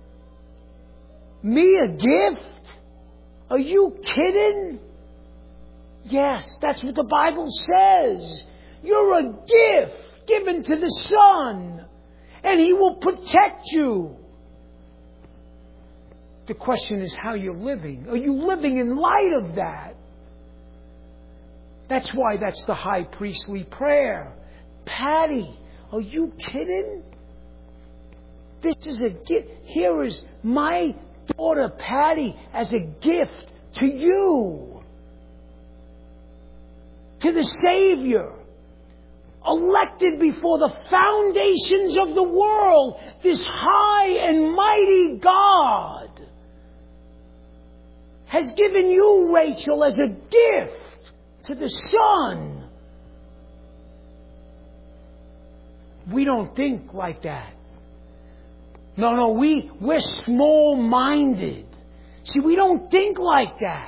Me a gift? Are you kidding? Yes, that's what the Bible says. You're a gift given to the Son, and He will protect you. The question is how you're living. Are you living in light of that? That's why that's the high priestly prayer. Patty, are you kidding? This is a gift. Here is my daughter Patty as a gift to you. To the Savior. Elected before the foundations of the world. This high and mighty God has given you, Rachel, as a gift to the Son. We don't think like that. No, we're small-minded. See, we don't think like that.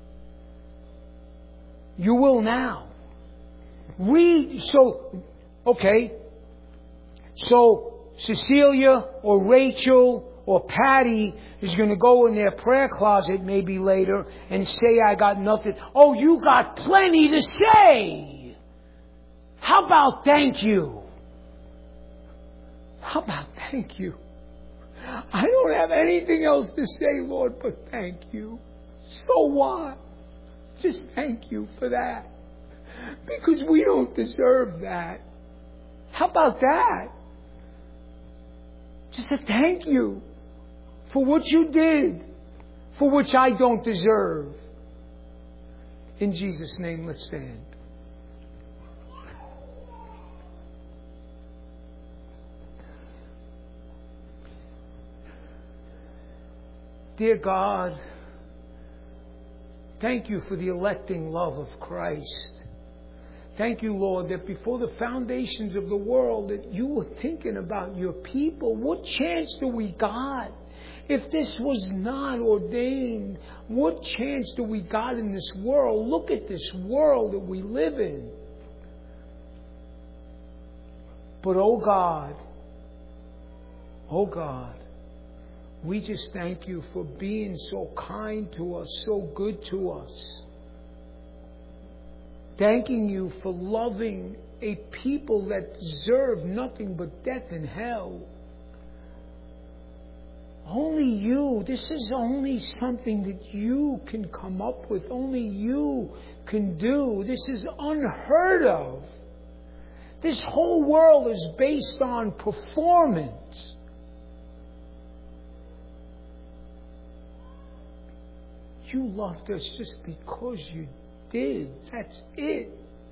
You will now. So Cecilia or Rachel or Patty is going to go in their prayer closet maybe later and say, I got nothing. Oh, you got plenty to say. How about thank you? How about thank you? I don't have anything else to say, Lord, but thank you. So what? Just thank you for that. Because we don't deserve that. How about that? Just a thank you for what you did, for which I don't deserve. In Jesus' name, let's stand. Dear God, thank you for the electing love of Christ. Thank you, Lord, that before the foundations of the world that you were thinking about your people. What chance do we got? If this was not ordained, what chance do we got in this world? Look at this world that we live in. But oh God, we just thank you for being so kind to us, so good to us. Thanking you for loving a people that deserve nothing but death and hell. Only you. This is only something that you can come up with. Only you can do. This is unheard of. This whole world is based on performance. You loved us just because you did. That's it.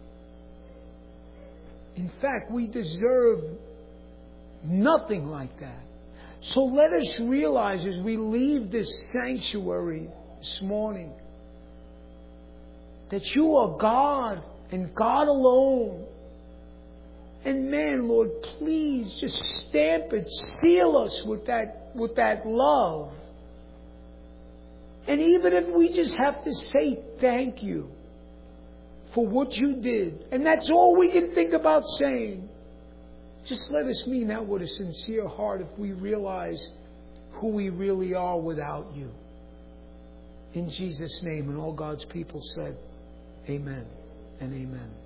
In fact, we deserve nothing like that. So let us realize as we leave this sanctuary this morning that you are God and God alone. And man, Lord, please just stamp it, seal us with that love. And even if we just have to say thank you for what you did, and that's all we can think about saying, just let us mean that with a sincere heart if we realize who we really are without you. In Jesus' name, and all God's people said, amen and amen.